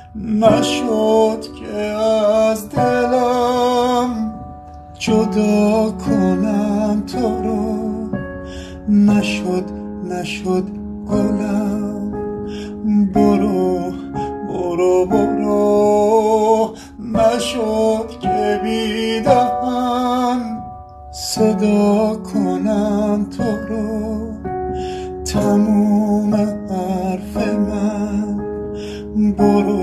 نشد که از دلم جدا کنم تو رو، نشد گلم. برو برو برو، نشد که بی دهن صدا کنم تو رو. تموم حرف من برو